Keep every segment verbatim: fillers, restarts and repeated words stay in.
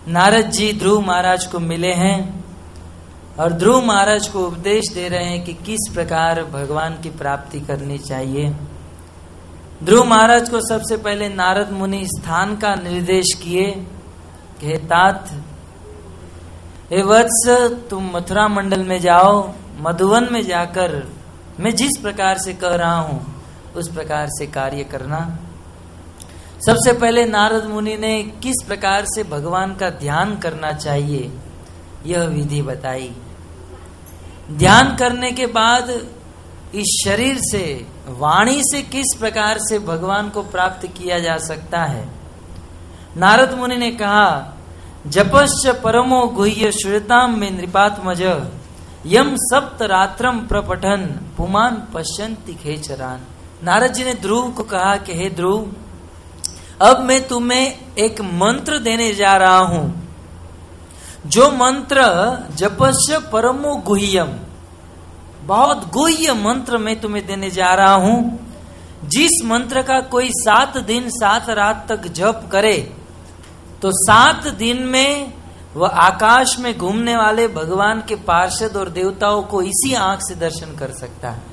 नारद जी ध्रुव महाराज को मिले हैं और ध्रुव महाराज को उपदेश दे रहे हैं कि किस प्रकार भगवान की प्राप्ति करनी चाहिए। ध्रुव महाराज को सबसे पहले नारद मुनि स्थान का निर्देश किए कि हे तात, हे वत्स, तुम मथुरा मंडल में जाओ, मधुवन में जाकर मैं जिस प्रकार से कह रहा हूं उस प्रकार से कार्य करना। सबसे पहले नारद मुनि ने किस प्रकार से भगवान का ध्यान करना चाहिए यह विधि बताई। ध्यान करने के बाद इस शरीर से, वाणी से किस प्रकार से भगवान को प्राप्त किया जा सकता है। नारद मुनि ने कहा, जपश्च परमो गुह्य श्रुताम में नृपात्मज यम सप्त रात्रम प्रपठन पुमान पश्यन्ति खेचरान। नारद जी ने ध्रुव को कहा कि हे ध्रुव, अब मैं तुम्हें एक मंत्र देने जा रहा हूं, जो मंत्र जपस्य परमो गुह्यम, बहुत गुह्य मंत्र मैं तुम्हें देने जा रहा हूं। जिस मंत्र का कोई सात दिन सात रात तक जप करे तो सात दिन में वह आकाश में घूमने वाले भगवान के पार्षद और देवताओं को इसी आंख से दर्शन कर सकता है।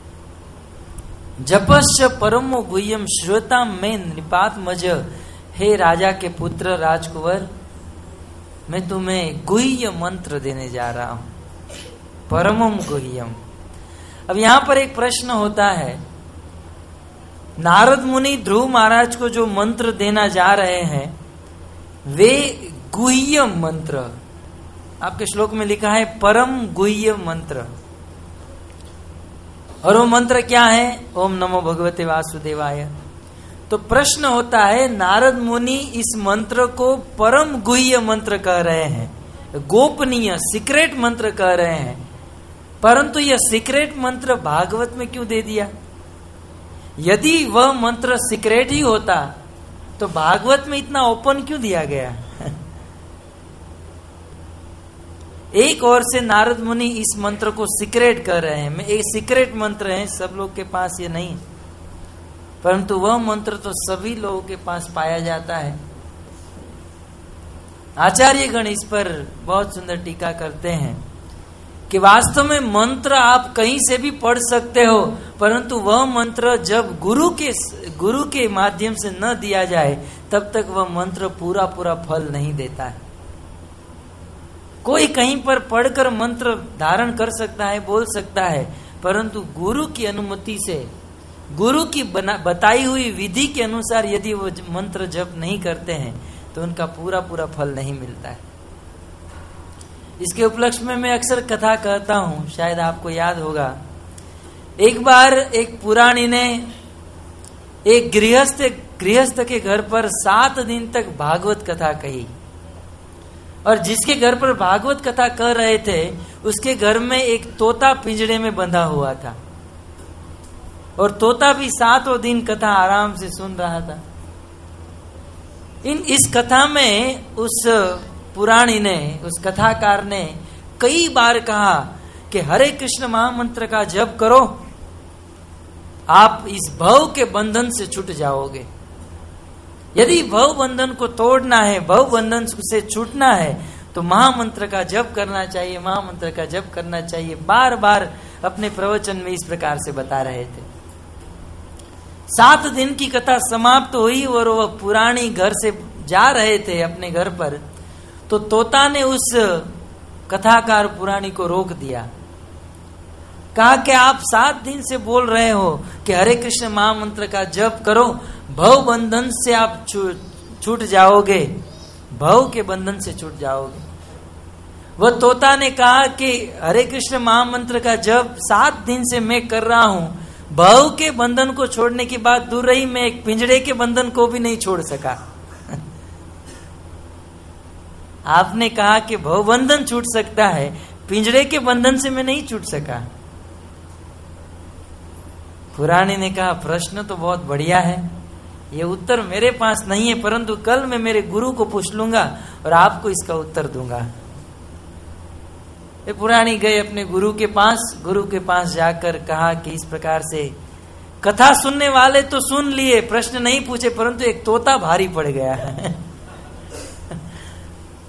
जपस्य परमो गुह्यम श्रोता में नृपात्मज, हे राजा के पुत्र राजकुंवर, मैं तुम्हें गुह्य मंत्र देने जा रहा हूं, परमम गुह्यम। अब यहां पर एक प्रश्न होता है, नारद मुनि ध्रुव महाराज को जो मंत्र देना जा रहे हैं वे गुह्य मंत्र, आपके श्लोक में लिखा है परम गुह्य मंत्र, और वो मंत्र क्या है? ओम नमो भगवते वासुदेवाय। तो प्रश्न होता है, नारद मुनि इस मंत्र को परम गुह्य मंत्र कह रहे हैं, गोपनीय सीक्रेट मंत्र कह रहे हैं, परंतु यह सीक्रेट मंत्र भागवत में क्यों दे दिया? यदि वह मंत्र सीक्रेट ही होता तो भागवत में इतना ओपन क्यों दिया गया? एक ओर से नारद मुनि इस मंत्र को सीक्रेट कर रहे हैं, एक सीक्रेट मंत्र है, सब लोग के पास ये नहीं, परंतु वह मंत्र तो सभी लोगों के पास पाया जाता है। आचार्य गण इस पर बहुत सुंदर टीका करते हैं कि वास्तव में मंत्र आप कहीं से भी पढ़ सकते हो, परंतु वह मंत्र जब गुरु के गुरु के माध्यम से न दिया जाए तब तक वह मंत्र पूरा पूरा फल नहीं देता है। कोई कहीं पर पढ़कर मंत्र धारण कर सकता है, बोल सकता है, परंतु गुरु की अनुमति से, गुरु की बना, बताई हुई विधि के अनुसार यदि वो मंत्र जप नहीं करते हैं तो उनका पूरा पूरा फल नहीं मिलता है। इसके उपलक्ष्य में मैं अक्सर कथा कहता हूं, शायद आपको याद होगा। एक बार एक पुराणी ने एक गृहस्थ गृहस्थ के घर पर सात दिन तक भागवत कथा कही, और जिसके घर पर भागवत कथा कह रहे थे उसके घर में एक तोता पिंजड़े में बंधा हुआ था, और तोता भी सातों दिन कथा आराम से सुन रहा था। इन इस कथा में उस पुराणी ने, उस कथाकार ने कई बार कहा कि हरे कृष्ण महामंत्र का जप करो, आप इस भव के बंधन से छूट जाओगे। यदि भव बंधन को तोड़ना है, भव बंधन से छूटना है तो महामंत्र का जप करना चाहिए, महामंत्र का जप करना चाहिए। बार बार अपने प्रवचन में इस प्रकार से बता रहे थे। सात दिन की कथा समाप्त हुई और वह पुराणी घर से जा रहे थे अपने घर पर, तो तोता ने उस कथाकार पुराणी को रोक दिया, कहा कि आप सात दिन से बोल रहे हो कि हरे कृष्ण महामंत्र का जप करो, भव बंधन से आप छूट जाओगे, भव के बंधन से छूट जाओगे। वह तोता ने कहा कि हरे कृष्ण महामंत्र का जप सात दिन से मैं कर रहा हूं, भव के बंधन को छोड़ने की बात दूर रही, मैं एक पिंजड़े के बंधन को भी नहीं छोड़ सका। आपने कहा कि भव बंधन छूट सकता है, पिंजड़े के बंधन से मैं नहीं छूट सका। पुराणी ने कहा, प्रश्न तो बहुत बढ़िया है, ये उत्तर मेरे पास नहीं है, परंतु कल मैं मेरे गुरु को पूछ लूंगा और आपको इसका उत्तर दूंगा। ये पुराणी गए अपने गुरु के पास, गुरु के पास जाकर कहा कि इस प्रकार से कथा सुनने वाले तो सुन लिए, प्रश्न नहीं पूछे, परंतु एक तोता भारी पड़ गया है।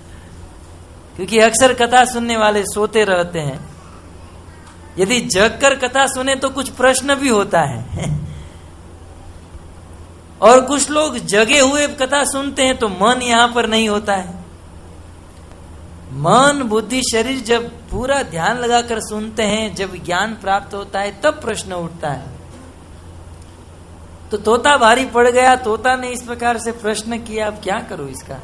क्योंकि अक्सर कथा सुनने वाले सोते रहते हैं। यदि जगकर कथा सुने तो कुछ प्रश्न भी होता है और कुछ लोग जगे हुए कथा सुनते हैं तो मन यहां पर नहीं होता है। मन बुद्धि शरीर जब पूरा ध्यान लगाकर सुनते हैं, जब ज्ञान प्राप्त होता है, तब प्रश्न उठता है। तो तोता भारी पड़ गया, तोता ने इस प्रकार से प्रश्न किया, अब क्या करूं इसका।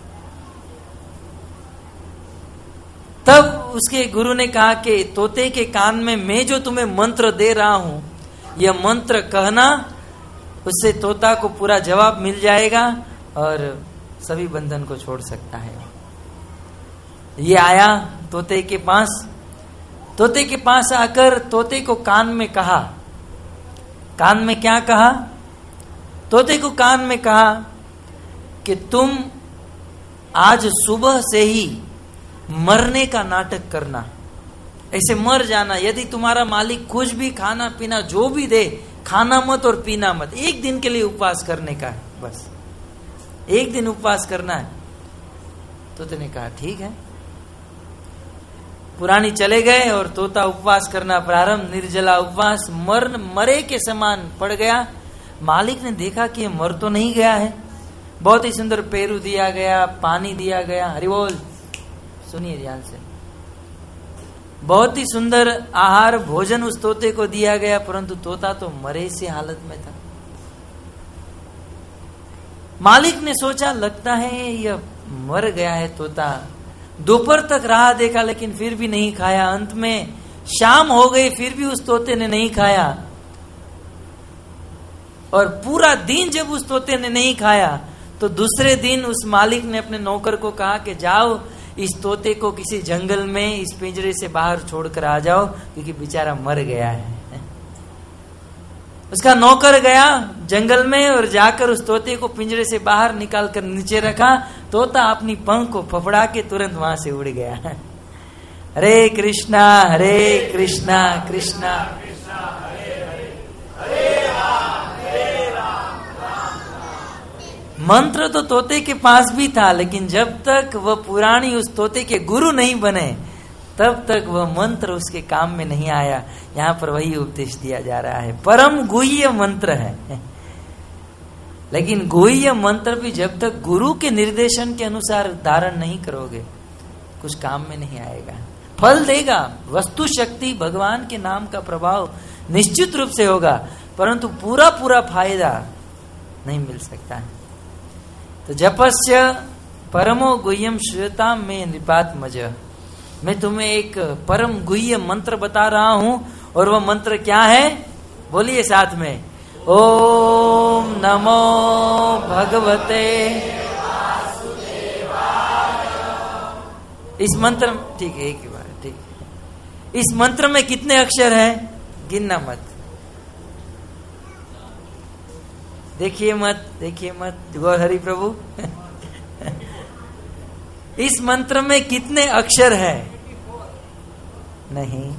तब उसके गुरु ने कहा कि तोते के कान में मैं जो तुम्हें मंत्र दे रहा हूं, यह मंत्र कहना, उससे तोता को पूरा जवाब मिल जाएगा और सभी बंधन को छोड़ सकता है। ये आया तोते के पास, तोते के पास आकर तोते को कान में कहा, कान में क्या कहा, तोते को कान में कहा कि तुम आज सुबह से ही मरने का नाटक करना, ऐसे मर जाना। यदि तुम्हारा मालिक कुछ भी खाना पीना जो भी दे, खाना मत और पीना मत। एक दिन के लिए उपवास करने का है, बस एक दिन उपवास करना है। तोते ने कहा ठीक है। पुरानी चले गए और तोता उपवास करना प्रारंभ, निर्जला उपवास, मर मरे के समान पड़ गया। मालिक ने देखा कि मर तो नहीं गया है, बहुत ही सुंदर पेरू दिया गया, पानी दिया गया, हरि बोल, सुनिए ध्यान से, बहुत ही सुंदर आहार भोजन उस तोते को दिया गया, परंतु तोता तो मरे सी हालत में था। मालिक ने सोचा लगता है यह मर गया है तोता। दोपहर तक राह देखा लेकिन फिर भी नहीं खाया। अंत में शाम हो गई, फिर भी उस तोते ने नहीं खाया। और पूरा दिन जब उस तोते ने नहीं खाया तो दूसरे दिन उस मालिक ने अपने नौकर को कहा कि जाओ इस तोते को किसी जंगल में इस पिंजरे से बाहर छोड़कर आ जाओ, क्योंकि बेचारा मर गया है। उसका नौकर गया जंगल में और जाकर उस तोते को पिंजरे से बाहर निकाल कर नीचे रखा। तोता अपनी पंख को फफड़ा के तुरंत वहां से उड़ गया। हरे कृष्णा हरे कृष्णा कृष्णा मंत्र तो तोते के पास भी था, लेकिन जब तक वह पुरानी उस तोते के गुरु नहीं बने तब तक वह मंत्र उसके काम में नहीं आया। यहाँ पर वही उपदेश दिया जा रहा है। परम गुह्य मंत्र है, लेकिन गुह्य मंत्र भी जब तक गुरु के निर्देशन के अनुसार धारण नहीं करोगे कुछ काम में नहीं आएगा। फल देगा, वस्तु शक्ति भगवान के नाम का प्रभाव निश्चित रूप से होगा, परंतु पूरा पूरा फायदा नहीं मिल सकता है। तो जपस्य परमो गुह्यम श्रूयताम में निपात मज, मैं तुम्हें एक परम गुह्य मंत्र बता रहा हूं, और वह मंत्र क्या है, बोलिए साथ में, ओम नमो भगवते। इस मंत्र, ठीक है, एक ही बार, ठीक है। इस मंत्र में कितने अक्षर हैं, गिनना मत, देखिए मत, देखिए मत, गौर हरि प्रभु। इस मंत्र में कितने अक्षर है, नहीं,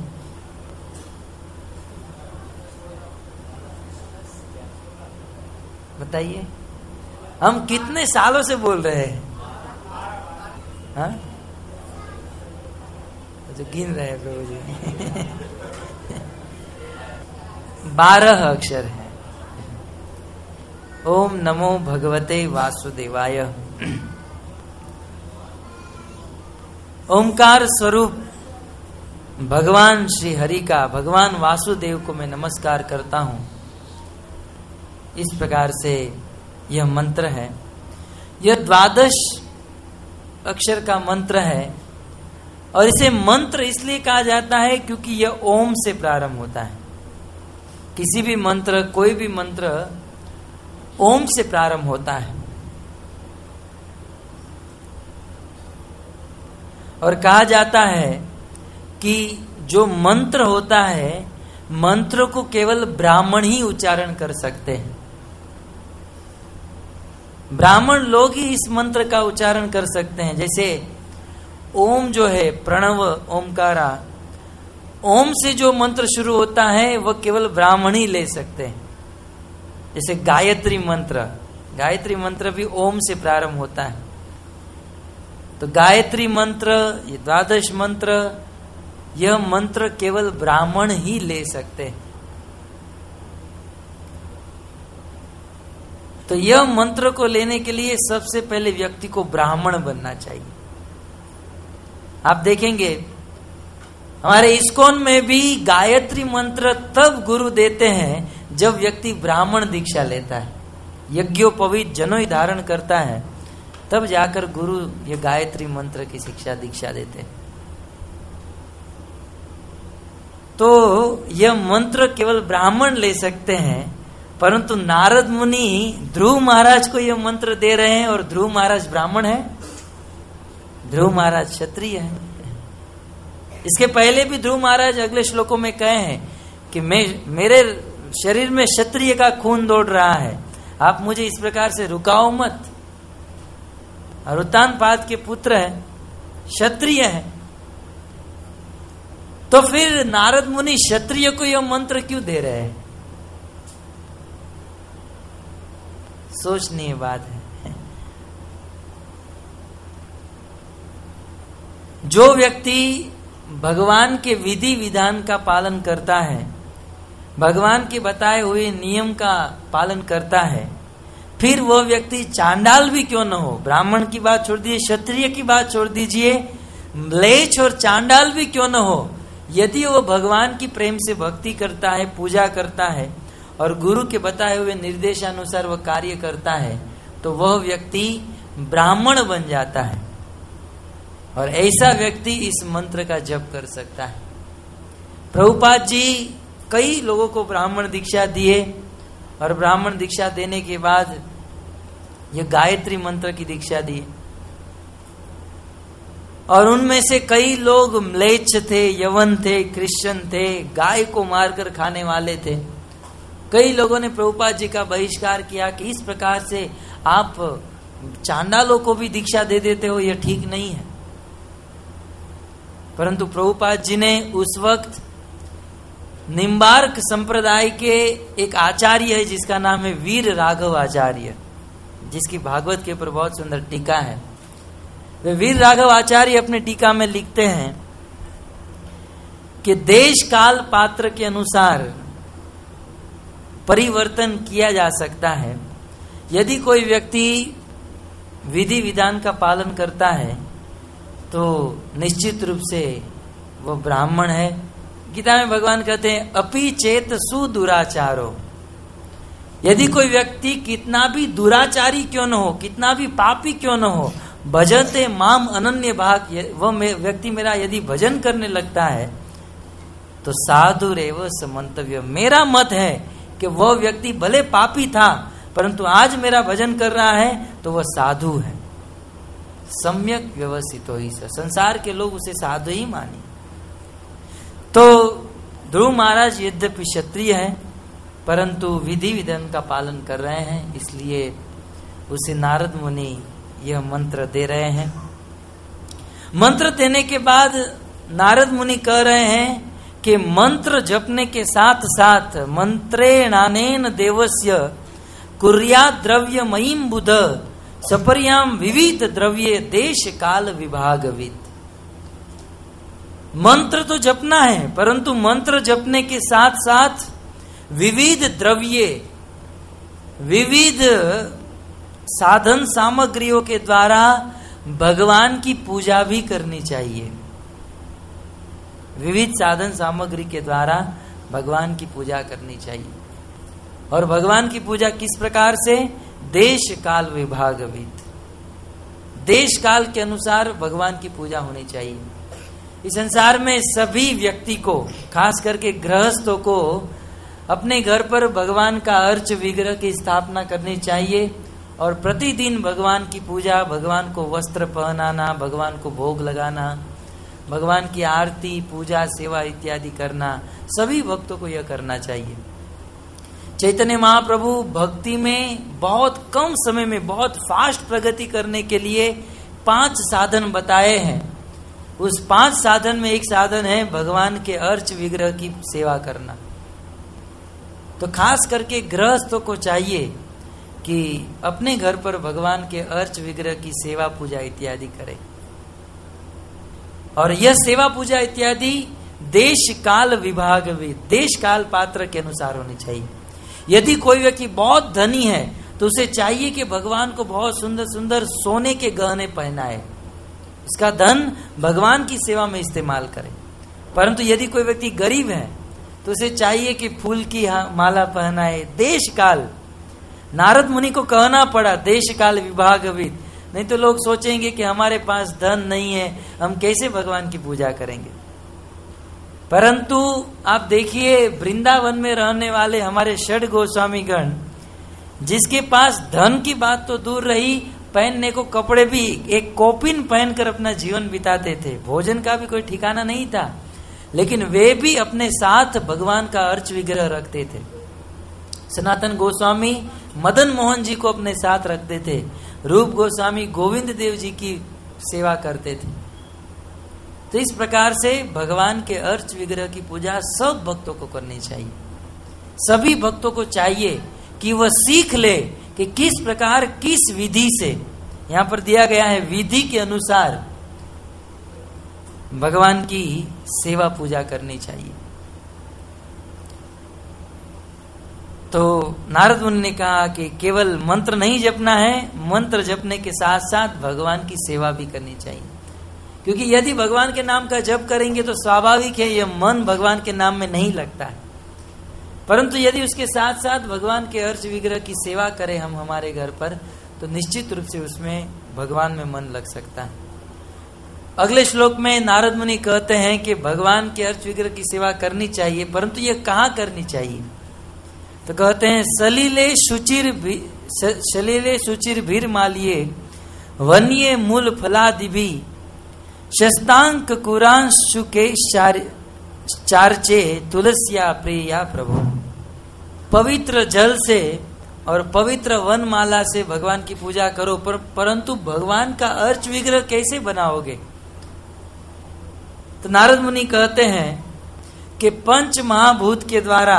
बताइए। हम कितने सालों से बोल रहे हैं, हाँ, जो गिन रहे हैं प्रभु जी। बारह अक्षर है। ओम नमो भगवते वासुदेवाय। ओमकार स्वरूप भगवान श्री हरि का, भगवान वासुदेव को मैं नमस्कार करता हूं। इस प्रकार से यह मंत्र है। यह द्वादश अक्षर का मंत्र है, और इसे मंत्र इसलिए कहा जाता है क्योंकि यह ओम से प्रारंभ होता है। किसी भी मंत्र, कोई भी मंत्र ओम से प्रारंभ होता है। और कहा जाता है कि जो मंत्र होता है, मंत्र को केवल ब्राह्मण ही उच्चारण कर सकते हैं। ब्राह्मण लोग ही इस मंत्र का उच्चारण कर सकते हैं। जैसे ओम जो है, प्रणव ओमकारा, ओम से जो मंत्र शुरू होता है वह केवल ब्राह्मण ही ले सकते हैं। जैसे गायत्री मंत्र, गायत्री मंत्र भी ओम से प्रारंभ होता है। तो गायत्री मंत्र, ये द्वादश मंत्र, यह मंत्र केवल ब्राह्मण ही ले सकते हैं। तो यह मंत्र को लेने के लिए सबसे पहले व्यक्ति को ब्राह्मण बनना चाहिए। आप देखेंगे हमारे इस्कॉन में भी गायत्री मंत्र तब गुरु देते हैं जब व्यक्ति ब्राह्मण दीक्षा लेता है, यज्ञोपवीत जनोई धारण करता है, तब जाकर गुरु ये गायत्री मंत्र की शिक्षा दीक्षा देते हैं। तो यह मंत्र केवल ब्राह्मण ले सकते हैं, परंतु नारद मुनि ध्रुव महाराज को यह मंत्र दे रहे हैं, और ध्रुव महाराज ब्राह्मण है, ध्रुव महाराज क्षत्रिय है। इसके पहले भी ध्रुव महाराज अगले श्लोकों में कहे हैं कि मैं मेरे शरीर में क्षत्रिय का खून दौड़ रहा है, आप मुझे इस प्रकार से रुकाओ मत। और उत्तानपाद के पुत्र है, क्षत्रिय है, तो फिर नारद मुनि क्षत्रिय को यह मंत्र क्यों दे रहे हैं? सोचनीय बात है। जो व्यक्ति भगवान के विधि विधान का पालन करता है, भगवान के बताए हुए नियम का पालन करता है, फिर वह व्यक्ति चांडाल भी क्यों न हो, ब्राह्मण की बात छोड़ दीजिए, क्षत्रिय की बात छोड़ दीजिए, म्लेच्छ और चांडाल भी क्यों न हो, यदि वो भगवान की प्रेम से भक्ति करता है, पूजा करता है और गुरु के बताए हुए निर्देशानुसार वह कार्य करता है, तो वह व्यक्ति ब्राह्मण बन जाता है। और ऐसा व्यक्ति इस मंत्र का जप कर सकता है। प्रभुपाद जी कई लोगों को ब्राह्मण दीक्षा दिए, और ब्राह्मण दीक्षा देने के बाद ये गायत्री मंत्र की दीक्षा दी, और उनमें से कई लोग म्लेच्छ थे, यवन थे, क्रिश्चियन थे, गाय को मारकर खाने वाले थे। कई लोगों ने प्रभुपाद जी का बहिष्कार किया कि इस प्रकार से आप चांडालों को भी दीक्षा दे देते हो, यह ठीक नहीं है। परंतु प्रभुपाद जी ने उस वक्त निम्बार्क संप्रदाय के एक आचार्य है जिसका नाम है वीर राघव आचार्य, जिसकी भागवत के ऊपर बहुत सुंदर टीका है। वे वीर राघव आचार्य अपने टीका में लिखते हैं कि देश काल पात्र के अनुसार परिवर्तन किया जा सकता है। यदि कोई व्यक्ति विधि विधान का पालन करता है तो निश्चित रूप से वह ब्राह्मण है। गीता में भगवान कहते हैं अपि चेत सुदुराचारो, यदि कोई व्यक्ति कितना भी दुराचारी क्यों न हो, कितना भी पापी क्यों न हो, भजते माम अनन्य भाग, वह व्यक्ति मेरा यदि भजन करने लगता है तो साधु रेव समंतव्य। मेरा मत है कि वह व्यक्ति भले पापी था परंतु आज मेरा भजन कर रहा है तो वह साधु है, सम्यक व्यवस्थित हो। संसार के लोग उसे साधु ही माने। तो ध्रुव महाराज यद्यपि क्षत्रिय है परंतु विधि विधान का पालन कर रहे हैं, इसलिए उसे नारद मुनि यह मंत्र दे रहे हैं। मंत्र देने के बाद नारद मुनि कह रहे हैं कि मंत्र जपने के साथ साथ मंत्रेणानेन देवस्य कुर्या द्रव्यमयीं बुध सपर्याम विविध द्रव्ये देश काल विभागवित। मंत्र तो जपना है परंतु मंत्र जपने के साथ साथ विविध द्रव्ये, विविध साधन सामग्रियों के द्वारा भगवान की पूजा भी करनी चाहिए। विविध साधन सामग्री के द्वारा भगवान की पूजा करनी चाहिए। और भगवान की पूजा किस प्रकार से? देश काल विभागवित, देश काल के अनुसार भगवान की पूजा होनी चाहिए। इस संसार में सभी व्यक्ति को, खास करके गृहस्थों को, अपने घर पर भगवान का अर्च विग्रह की स्थापना करनी चाहिए और प्रतिदिन भगवान की पूजा, भगवान को वस्त्र पहनाना, भगवान को भोग लगाना, भगवान की आरती, पूजा, सेवा इत्यादि करना, सभी भक्तों को यह करना चाहिए। चैतन्य महाप्रभु भक्ति में बहुत कम समय में बहुत फास्ट प्रगति करने के लिए पांच साधन बताए हैं। उस पांच साधन में एक साधन है भगवान के अर्च विग्रह की सेवा करना। तो खास करके गृहस्थों को चाहिए कि अपने घर पर भगवान के अर्च विग्रह की सेवा, पूजा इत्यादि करें। और यह सेवा पूजा इत्यादि देश काल विभाग देश काल पात्र के अनुसार होनी चाहिए। यदि कोई व्यक्ति बहुत धनी है तो उसे चाहिए कि भगवान को बहुत सुंदर सुंदर सोने के गहने पहनाए, इसका धन भगवान की सेवा में इस्तेमाल करे। परंतु यदि कोई व्यक्ति गरीब है तो उसे चाहिए कि फूल की माला पहनाए। देश काल, नारद मुनि को कहना पड़ा देश काल विभागविद, नहीं तो लोग सोचेंगे कि हमारे पास धन नहीं है, हम कैसे भगवान की पूजा करेंगे। परंतु आप देखिए वृंदावन में रहने वाले हमारे षड गोस्वामी गण, जिसके पास धन की बात तो दूर रही, पहनने को कपड़े भी एक कौपिन पहनकर अपना जीवन बिताते थे, भोजन का भी कोई ठिकाना नहीं था, लेकिन वे भी अपने साथ भगवान का अर्च विग्रह रखते थे। सनातन गोस्वामी मदन मोहन जी को अपने साथ रखते थे, रूप गोस्वामी गोविंद देव जी की सेवा करते थे। तो इस प्रकार से भगवान के अर्च विग्रह की पूजा सब भक्तों को करनी चाहिए। सभी भक्तों को चाहिए कि वह सीख ले कि किस प्रकार किस विधि से, यहां पर दिया गया है विधि के अनुसार भगवान की सेवा पूजा करनी चाहिए। तो नारद मुनि ने कहा कि केवल मंत्र नहीं जपना है, मंत्र जपने के साथ साथ भगवान की सेवा भी करनी चाहिए, क्योंकि यदि भगवान के नाम का जप करेंगे तो स्वाभाविक है यह मन भगवान के नाम में नहीं लगता है। परंतु यदि उसके साथ साथ भगवान के अर्च विग्रह की सेवा करें हम हमारे घर पर, तो निश्चित रूप से उसमें भगवान में मन लग सकता है। अगले श्लोक में नारद मुनि कहते हैं कि भगवान के अर्च विग्रह की सेवा करनी चाहिए, परंतु यह कहाँ करनी चाहिए? तो कहते हैं सलीले शुचिर सलीले शुचिर भीर मालिये वन्ये मूल फलादिभि शस्तांक कुरांशु के चारचे तुलसिया प्रिया प्रभु। पवित्र जल से और पवित्र वन माला से भगवान की पूजा करो, पर परंतु भगवान का अर्च विग्रह कैसे बनाओगे? तो नारद मुनि कहते हैं कि पंच महाभूत के द्वारा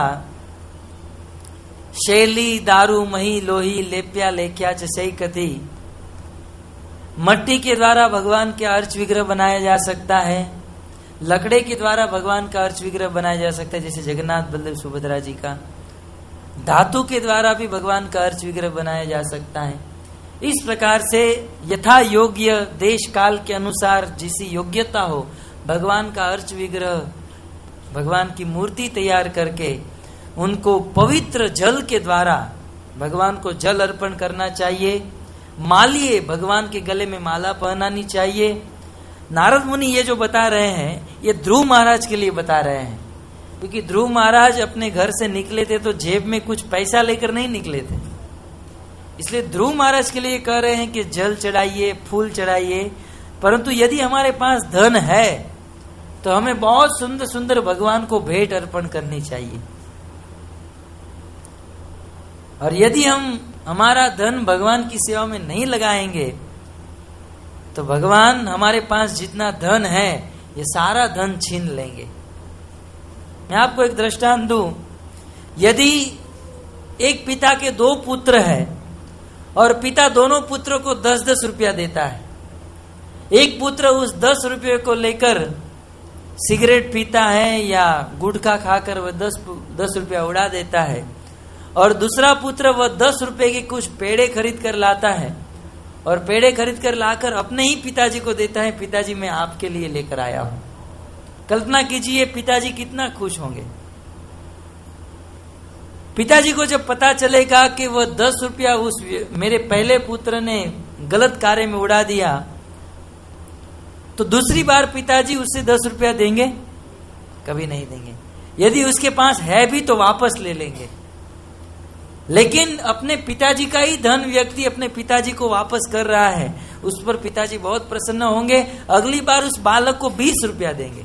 शैली दारू मही लोही लेप्या लेख्या चई कथी, मट्टी के द्वारा भगवान के अर्च विग्रह बनाया जा सकता है, लकड़े के द्वारा भगवान का अर्च विग्रह बनाया जा सकता है जैसे जगन्नाथ बलदेव सुभद्रा जी का, धातु के द्वारा भी भगवान का अर्च विग्रह बनाया जा सकता है। इस प्रकार से यथा योग्य देश काल के अनुसार जिसी योग्यता हो भगवान का अर्च विग्रह, भगवान की मूर्ति तैयार करके उनको पवित्र जल के द्वारा भगवान को जल अर्पण करना चाहिए। मालिये भगवान के गले में माला पहनानी चाहिए। नारद मुनि ये जो बता रहे हैं ये ध्रुव महाराज के लिए बता रहे हैं, क्योंकि ध्रुव महाराज अपने घर से निकले थे तो जेब में कुछ पैसा लेकर नहीं निकले थे, इसलिए ध्रुव महाराज के लिए कह रहे हैं कि जल चढ़ाइए, फूल चढ़ाइए। परंतु यदि हमारे पास धन है तो हमें बहुत सुंदर सुंदर भगवान को भेंट अर्पण करनी चाहिए। और यदि हम हमारा धन भगवान की सेवा में नहीं लगाएंगे तो भगवान हमारे पास जितना धन है ये सारा धन छीन लेंगे। मैं आपको एक दृष्टांत दूं, यदि एक पिता के दो पुत्र हैं और पिता दोनों पुत्रों को दस दस रुपया देता है, एक पुत्र उस दस रुपये को लेकर सिगरेट पीता है या गुटखा खाकर वह दस दस रुपया उड़ा देता है, और दूसरा पुत्र वह दस रुपए के कुछ पेड़े खरीद कर लाता है और पेड़े खरीद कर लाकर अपने ही पिताजी को देता है, पिताजी मैं आपके लिए लेकर आया हूं। कल्पना कीजिए पिताजी कितना खुश होंगे। पिताजी को जब पता चलेगा कि वह दस रुपया उस मेरे पहले पुत्र ने गलत कार्य में उड़ा दिया, तो दूसरी बार पिताजी उससे दस रुपया देंगे? कभी नहीं देंगे। यदि उसके पास है भी तो वापस ले लेंगे। लेकिन अपने पिताजी का ही धन व्यक्ति अपने पिताजी को वापस कर रहा है, उस पर पिताजी बहुत प्रसन्न होंगे, अगली बार उस बालक को बीस रुपया देंगे।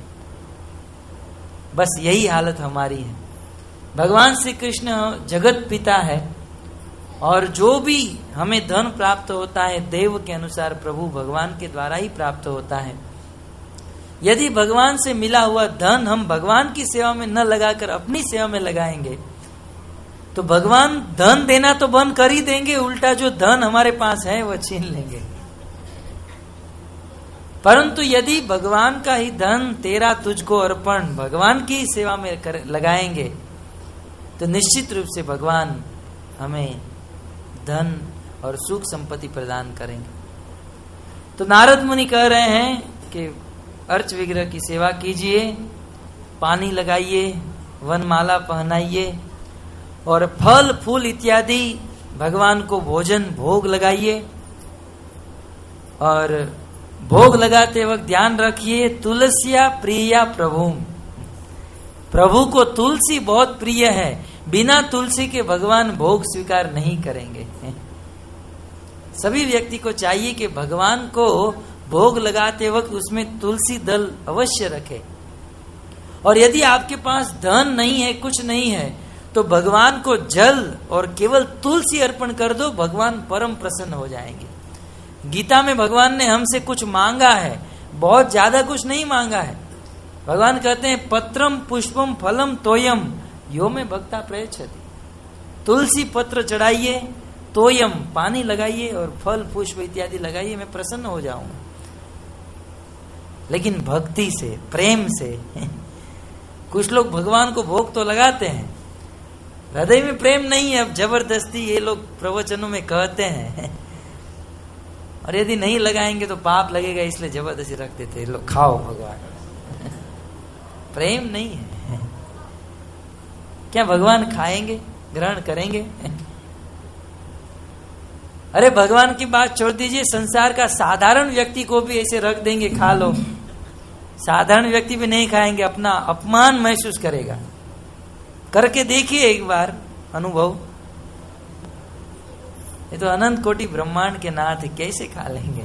बस यही हालत हमारी है। भगवान श्री कृष्ण जगत पिता है और जो भी हमें धन प्राप्त होता है देव के अनुसार प्रभु भगवान के द्वारा ही प्राप्त होता है। यदि भगवान से मिला हुआ धन हम भगवान की सेवा में न लगाकर अपनी सेवा में लगाएंगे तो भगवान धन देना तो बंद कर ही देंगे, उल्टा जो धन हमारे पास है वह छीन लेंगे। परंतु यदि भगवान का ही धन तेरा तुझको अर्पण भगवान की सेवा में कर, लगाएंगे तो निश्चित रूप से भगवान हमें धन और सुख संपत्ति प्रदान करेंगे। तो नारद मुनि कह रहे हैं कि अर्च विग्रह की सेवा कीजिए, पानी लगाइए, वनमाला पहनाइए और फल फूल इत्यादि भगवान को भोजन भोग लगाइए। और भोग लगाते वक्त ध्यान रखिए तुलसिया प्रिया प्रभु, प्रभु को तुलसी बहुत प्रिय है, बिना तुलसी के भगवान भोग स्वीकार नहीं करेंगे। सभी व्यक्ति को चाहिए कि भगवान को भोग लगाते वक्त उसमें तुलसी दल अवश्य रखे। और यदि आपके पास धन नहीं है, कुछ नहीं है, तो भगवान को जल और केवल तुलसी अर्पण कर दो, भगवान परम प्रसन्न हो जाएंगे। गीता में भगवान ने हमसे कुछ मांगा है, बहुत ज्यादा कुछ नहीं मांगा है। भगवान कहते हैं पत्रम पुष्पम फलम तोयम यो में भक्ता प्रयच्छति, तुलसी पत्र चढ़ाइए, तोयम पानी लगाइए और फल पुष्प इत्यादि लगाइए, मैं प्रसन्न हो जाऊंगा। लेकिन भक्ति से, प्रेम से। कुछ लोग भगवान को भोग तो लगाते हैं, हृदय में प्रेम नहीं है, अब जबरदस्ती ये लोग प्रवचनों में कहते हैं और यदि नहीं लगाएंगे तो पाप लगेगा, इसलिए जबरदस्ती रख देते लोग, खाओ भगवान। प्रेम नहीं है। क्या भगवान खाएंगे, ग्रहण करेंगे? अरे भगवान की बात छोड़ दीजिए, संसार का साधारण व्यक्ति को भी ऐसे रख देंगे, खा लो, साधारण व्यक्ति भी नहीं खाएंगे, अपना अपमान महसूस करेगा। करके देखिए एक बार अनुभव। ये तो अनंत कोटि ब्रह्मांड के नाथ, कैसे खा लेंगे?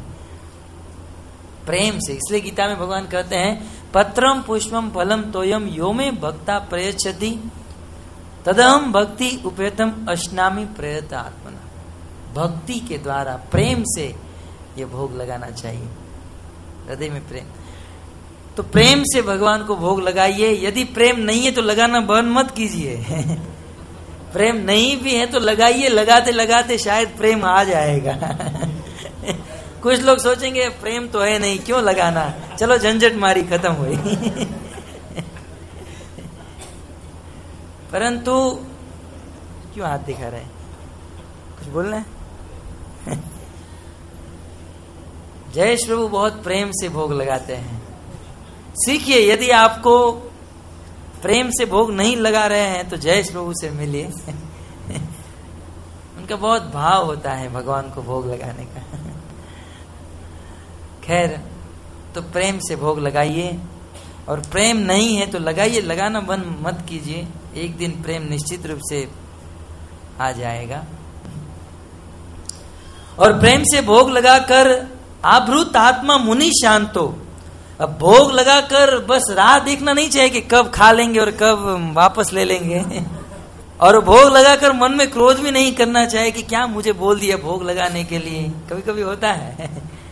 प्रेम से। इसलिए गीता में भगवान कहते हैं पत्रम पुष्पम फलम तोयम यो में भक्ता प्रयच्छति तदहम भक्ति उपेतम अश्नामी प्रयत आत्मना। भक्ति के द्वारा, प्रेम से ये भोग लगाना चाहिए, हृदय में प्रेम। तो प्रेम से भगवान को भोग लगाइए। यदि प्रेम नहीं है तो लगाना बंद मत कीजिए। प्रेम नहीं भी है तो लगाइए, लगाते लगाते शायद प्रेम आ जाएगा। कुछ लोग सोचेंगे प्रेम तो है नहीं, क्यों लगाना, चलो झंझट मारी, खत्म हुई। परंतु क्यों हाथ दिखा रहे हैं, कुछ बोलना है? जयेश प्रभु बहुत प्रेम से भोग लगाते हैं, सीखिए। यदि आपको प्रेम से भोग नहीं लगा रहे हैं तो जयेश प्रभु से मिलिए। उनका बहुत भाव होता है भगवान को भोग लगाने का। खैर, तो प्रेम से भोग लगाइए, और प्रेम नहीं है तो लगाइए, लगाना बंद मत कीजिए, एक दिन प्रेम निश्चित रूप से आ जाएगा। और प्रेम से भोग लगाकर आभृत आत्मा मुनि शांतो। अब भोग लगाकर बस राह देखना नहीं चाहिए कि कब खा लेंगे और कब वापस ले लेंगे। और भोग लगाकर मन में क्रोध भी नहीं करना चाहिए कि क्या मुझे बोल दिया भोग लगाने के लिए। कभी कभी होता है,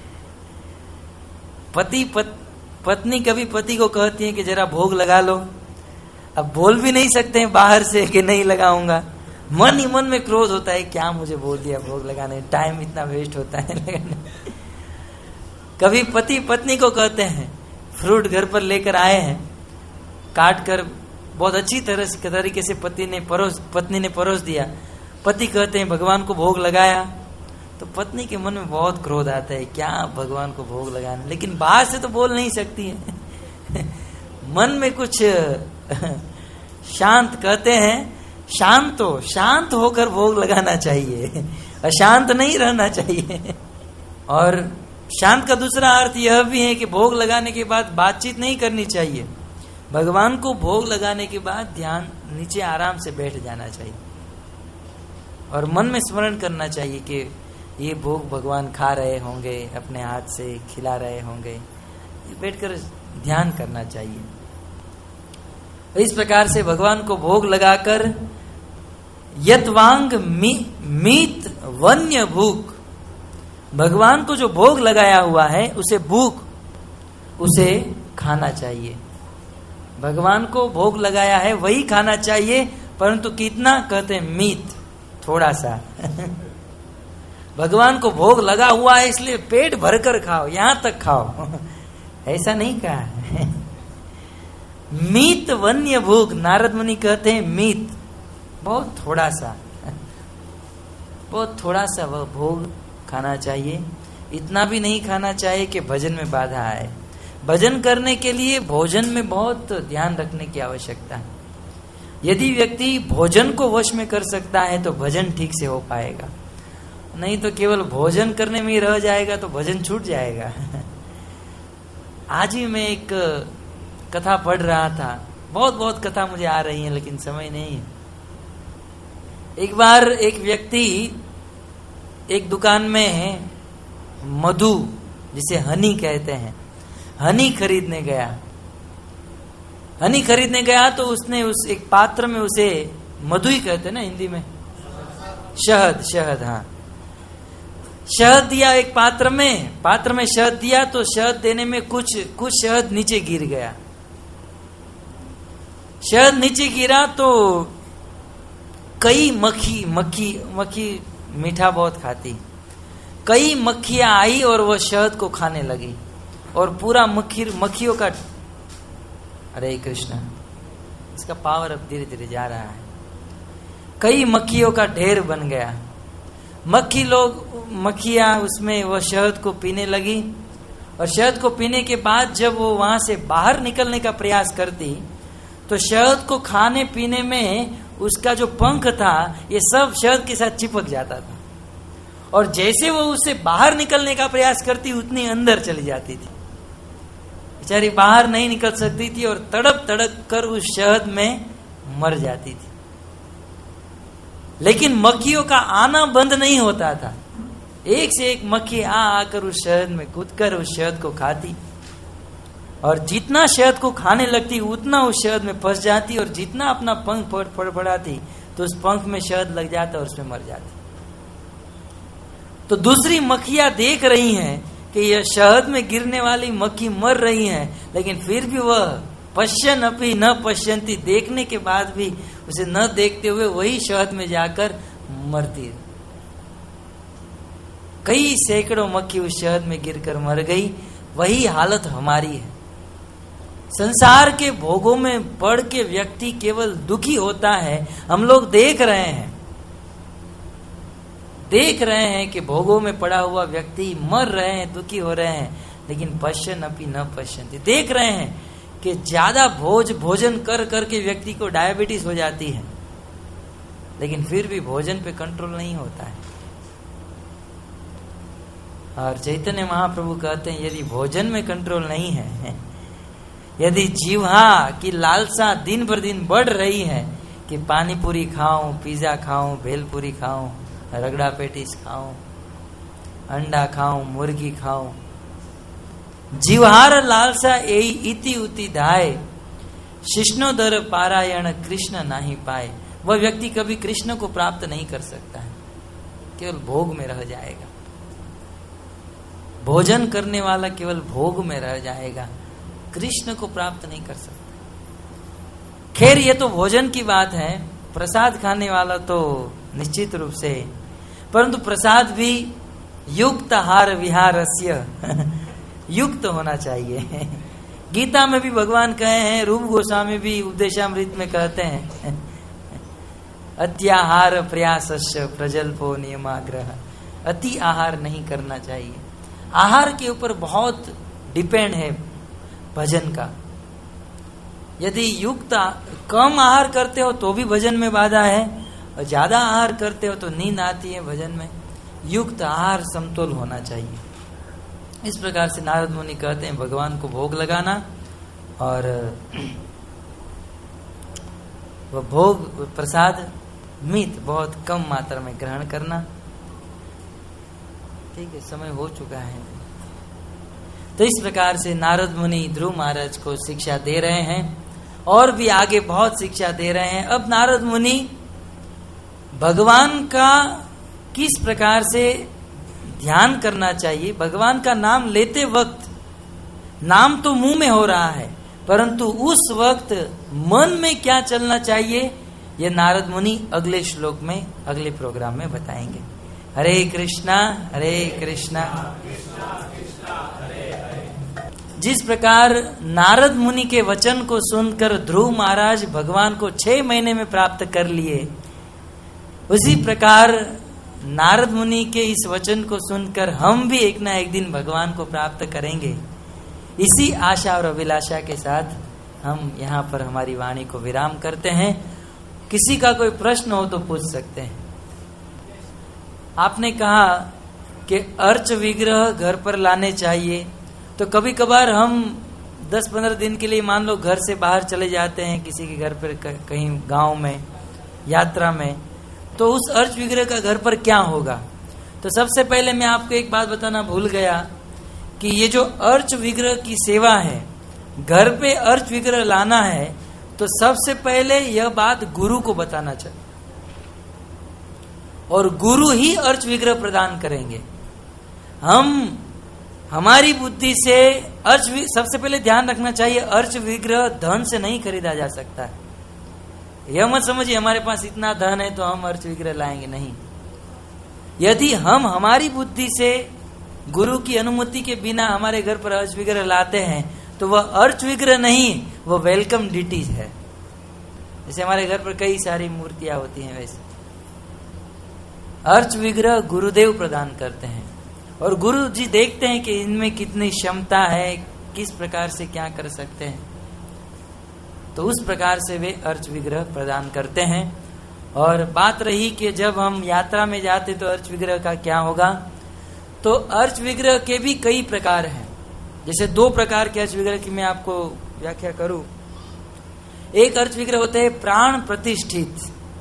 पति पत, पत्नी कभी पति को कहती है कि जरा भोग लगा लो। अब बोल भी नहीं सकते हैं बाहर से कि नहीं लगाऊंगा, मन ही मन में क्रोध होता है, क्या मुझे बोल दिया भोग लगाने, टाइम इतना वेस्ट होता है लगाने। कभी पति पत्नी को कहते हैं, फ्रूट घर पर लेकर आए हैं, काट कर बहुत अच्छी तरह से तरीके से पति ने परोस पत्नी ने परोस दिया। पति कहते हैं भगवान को भोग लगाया, तो पत्नी के मन में बहुत क्रोध आता है, क्या भगवान को भोग लगाना, लेकिन बाहर से तो बोल नहीं सकती है। मन में कुछ शांत, कहते हैं शांत हो, शांत होकर भोग लगाना चाहिए, अशांत नहीं रहना चाहिए। और शांत का दूसरा अर्थ यह भी है कि भोग लगाने के बाद बातचीत नहीं करनी चाहिए। भगवान को भोग लगाने के बाद ध्यान नीचे आराम से बैठ जाना चाहिए और मन में स्मरण करना चाहिए कि ये भोग भगवान खा रहे होंगे, अपने हाथ से खिला रहे होंगे, बैठकर ध्यान करना चाहिए। इस प्रकार से भगवान को भोग लगाकर यत्वांग मी, मीत वन्य भूख, भगवान को जो भोग लगाया हुआ है उसे भूख, उसे खाना चाहिए। भगवान को भोग लगाया है वही खाना चाहिए, परंतु कितना, कहते हैं मीत, थोड़ा सा। भगवान को भोग लगा हुआ है इसलिए पेट भरकर खाओ, यहां तक खाओ, ऐसा नहीं कहा है। मीत वन्य भोग, नारद मुनि कहते हैं मीत, बहुत थोड़ा सा, बहुत थोड़ा सा वह भोग खाना चाहिए। इतना भी नहीं खाना चाहिए कि भजन में बाधा आए। भजन करने के लिए भोजन में बहुत ध्यान रखने की आवश्यकता है। यदि व्यक्ति भोजन को वश में कर सकता है तो भजन ठीक से हो पाएगा, नहीं तो केवल भोजन करने में ही रह जाएगा तो भजन छूट जाएगा। आज ही मैं एक कथा पढ़ रहा था, बहुत बहुत कथा मुझे आ रही है लेकिन समय नहीं है। एक बार एक व्यक्ति एक दुकान में मधु, जिसे हनी कहते हैं, हनी खरीदने गया। हनी खरीदने गया तो उसने उस एक पात्र में उसे, मधु ही कहते हैं ना हिंदी में, शहद, शहद, हाँ, शहद दिया एक पात्र में। पात्र में शहद दिया तो शहद देने में कुछ कुछ शहद नीचे गिर गया। शहद नीचे गिरा तो कई मक्खी मक्खी मक्खी मीठा बहुत खाती, कई मक्खियां आई और वह शहद को खाने लगी और पूरा मक्खी मक्खियों का, अरे कृष्ण, इसका पावर अब धीरे धीरे जा रहा है। कई मक्खियों का ढेर बन गया। मक्खी लोग मक्खियां उसमें वह शहद को पीने लगी और शहद को पीने के बाद जब वो वहां से बाहर निकलने का प्रयास करती तो शहद को खाने पीने में उसका जो पंख था ये सब शहद के साथ चिपक जाता था और जैसे वो उससे बाहर निकलने का प्रयास करती उतनी अंदर चली जाती थी। बेचारी बाहर नहीं निकल सकती थी और तड़प तड़प कर उस शहद में मर जाती थी। लेकिन मक्खियों का आना बंद नहीं होता था, एक से एक मक्खी आ आकर उस शहद में कूदकर उस शहद को खाती और जितना शहद को खाने लगती उतना उस शहद में फंस जाती और जितना अपना पंख फड़फड़ाती तो उस पंख में शहद लग जाता और उसमें मर जाती। तो दूसरी मक्खियां देख रही हैं कि यह शहद में गिरने वाली मक्खी मर रही है, लेकिन फिर भी वह पश्यन अपि न पश्यंती, देखने के बाद भी उसे न देखते हुए वही शहद में जाकर मरती। कई सैकड़ों मक्खी उस शहद में गिरकर मर गई। वही हालत हमारी है। संसार के भोगों में पड़ के व्यक्ति केवल दुखी होता है। हम लोग देख रहे हैं देख रहे हैं कि भोगों में पड़ा हुआ व्यक्ति मर रहे हैं, दुखी हो रहे हैं, लेकिन पश्यन अपि न पश्यन्ति, देख रहे हैं कि ज्यादा भोज भोजन कर करके व्यक्ति को डायबिटीज हो जाती है, लेकिन फिर भी भोजन पे कंट्रोल नहीं होता है। और चैतन्य महाप्रभु कहते हैं यदि भोजन में कंट्रोल नहीं है, यदि जीवा की लालसा दिन पर दिन बढ़ रही है कि पानी पूरी खाऊं, पिज्जा खाऊं, भेलपुरी खाऊं, रगड़ा पेटिस खाऊं, अंडा खाऊं, मुर्गी खाऊं, जीवहार लालसा एई इति उति धाय, शिष्णोदर पारायण कृष्ण नहीं पाए, वह व्यक्ति कभी कृष्ण को प्राप्त नहीं कर सकता है, केवल भोग में रह जाएगा। भोजन करने वाला केवल भोग में रह जाएगा, कृष्ण को प्राप्त नहीं कर सकता। खैर ये तो भोजन की बात है, प्रसाद खाने वाला तो निश्चित रूप से, परंतु प्रसाद भी युक्त आहार विहारस्य युक्त होना चाहिए। गीता में भी भगवान कहे हैं, रूप गोस्वामी भी उपदेशामृत में कहते हैं, अत्याहार प्रयासस्य प्रजल्पो नियमाग्रह, अति आहार नहीं करना चाहिए। आहार के ऊपर बहुत डिपेंड है भजन का। यदि युक्त कम आहार करते हो तो भी भजन में बाधा है, और ज्यादा आहार करते हो तो नींद आती है भजन में। युक्त आहार समतोल होना चाहिए। इस प्रकार से नारद मुनि कहते हैं भगवान को भोग लगाना और वह भोग प्रसाद मीत बहुत कम मात्रा में ग्रहण करना। ठीक है, समय हो चुका है। तो इस प्रकार से नारद मुनि ध्रुव महाराज को शिक्षा दे रहे हैं और भी आगे बहुत शिक्षा दे रहे हैं। अब नारद मुनि भगवान का किस प्रकार से ध्यान करना चाहिए, भगवान का नाम लेते वक्त नाम तो मुंह में हो रहा है, परंतु उस वक्त मन में क्या चलना चाहिए, ये नारद मुनि अगले श्लोक में, अगले प्रोग्राम में बताएंगे। हरे कृष्णा हरे कृष्णा। जिस प्रकार नारद मुनि के वचन को सुनकर ध्रुव महाराज भगवान को छह महीने में प्राप्त कर लिए, उसी प्रकार नारद मुनि के इस वचन को सुनकर हम भी एक ना एक दिन भगवान को प्राप्त करेंगे। इसी आशा और अभिलाषा के साथ हम यहाँ पर हमारी वाणी को विराम करते हैं। किसी का कोई प्रश्न हो तो पूछ सकते हैं। आपने कहा कि अर्च विग्रह घर पर लाने चाहिए, तो कभी कभार हम दस पंद्रह दिन के लिए मान लो घर से बाहर चले जाते हैं किसी के घर पर, कहीं गांव में यात्रा में, तो उस अर्च विग्रह का घर पर क्या होगा। तो सबसे पहले मैं आपको एक बात बताना भूल गया कि ये जो अर्च विग्रह की सेवा है, घर पे अर्च विग्रह लाना है, तो सबसे पहले यह बात गुरु को बताना चाहिए और गुरु ही अर्च विग्रह प्रदान करेंगे। हम हमारी बुद्धि से अर्च, सबसे पहले ध्यान रखना चाहिए अर्च विग्रह धन से नहीं खरीदा जा सकता है। यह मत समझिए हमारे पास इतना धन है तो हम अर्च विग्रह लाएंगे, नहीं। यदि हम हमारी बुद्धि से गुरु की अनुमति के बिना हमारे घर पर अर्च विग्रह लाते हैं तो वह अर्च विग्रह नहीं, वह वेलकम डिटीज है। जैसे हमारे घर पर कई सारी मूर्तियां होती हैं, वैसे अर्च विग्रह गुरुदेव प्रदान करते हैं और गुरु जी देखते हैं कि इनमें कितनी क्षमता है, किस प्रकार से क्या कर सकते हैं, तो उस प्रकार से वे अर्च विग्रह प्रदान करते हैं। और बात रही कि जब हम यात्रा में जाते तो अर्च विग्रह का क्या होगा, तो अर्च विग्रह के भी कई प्रकार हैं। जैसे दो प्रकार के अर्च विग्रह की मैं आपको व्याख्या करूं। एक अर्च विग्रह होते हैं प्राण प्रतिष्ठित,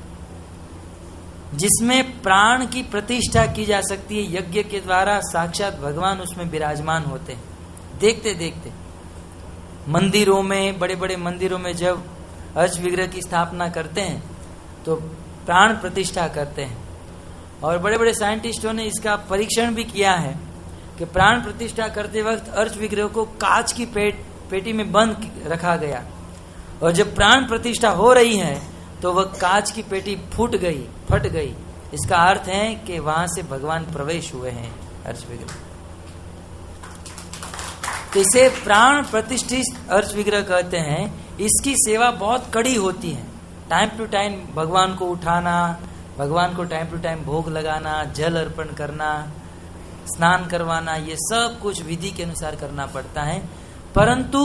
जिसमें प्राण की प्रतिष्ठा की जा सकती है यज्ञ के द्वारा, साक्षात भगवान उसमें विराजमान होते हैं। देखते देखते मंदिरों में, बड़े बड़े मंदिरों में जब अर्च विग्रह की स्थापना करते हैं तो प्राण प्रतिष्ठा करते हैं। और बड़े बड़े साइंटिस्टों ने इसका परीक्षण भी किया है कि प्राण प्रतिष्ठा करते वक्त अर्च विग्रह को कांच की पेट पेटी में बंद रखा गया और जब प्राण प्रतिष्ठा हो रही है तो वह कांच की पेटी फूट गई, फट गई। इसका अर्थ है कि वहां से भगवान प्रवेश हुए हैं अर्च विग्रह। तो इसे प्राण प्रतिष्ठित अर्च विग्रह कहते हैं। इसकी सेवा बहुत कड़ी होती है। टाइम टू टाइम भगवान को उठाना, भगवान को टाइम टू टाइम भोग लगाना, जल अर्पण करना, स्नान करवाना, ये सब कुछ विधि के अनुसार करना पड़ता है। परंतु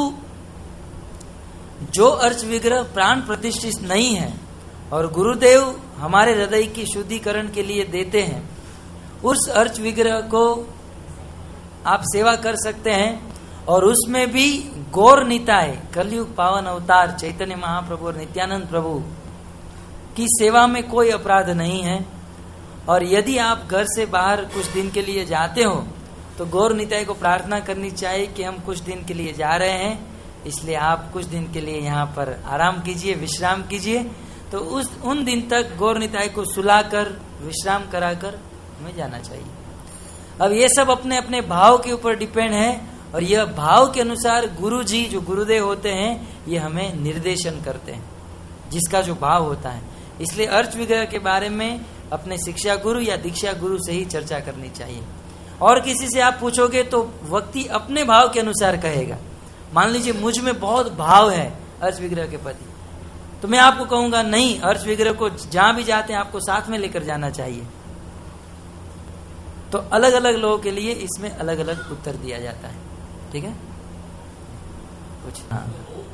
जो अर्च विग्रह प्राण प्रतिष्ठित नहीं है और गुरुदेव हमारे हृदय की शुद्धिकरण के लिए देते हैं, उस अर्च विग्रह को आप सेवा कर सकते हैं। और उसमें भी गौर निताय, कलयुग पावन अवतार चैतन्य महाप्रभु और नित्यानंद प्रभु की सेवा में कोई अपराध नहीं है। और यदि आप घर से बाहर कुछ दिन के लिए जाते हो तो गौर निताय को प्रार्थना करनी चाहिए कि हम कुछ दिन के लिए जा रहे हैं, इसलिए आप कुछ दिन के लिए यहाँ पर आराम कीजिए, विश्राम कीजिए। तो उस उन दिन तक गौर निताय को सुलाकर, विश्राम कराकर हमें जाना चाहिए। अब ये सब अपने अपने भाव के ऊपर डिपेंड है और यह भाव के अनुसार गुरु जी जो गुरुदेव होते हैं ये हमें निर्देशन करते हैं, जिसका जो भाव होता है। इसलिए अर्च विग्रह के बारे में अपने शिक्षा गुरु या दीक्षा गुरु से ही चर्चा करनी चाहिए। और किसी से आप पूछोगे तो व्यक्ति अपने भाव के अनुसार कहेगा। मान लीजिए मुझ में बहुत भाव है अर्च विग्रह के प्रति, तो मैं आपको कहूंगा नहीं, अर्च विग्रह को जहां भी जाते हैं आपको साथ में लेकर जाना चाहिए। तो अलग अलग लोगों के लिए इसमें अलग अलग उत्तर दिया जाता है। ठीक है, कुछ हाँ,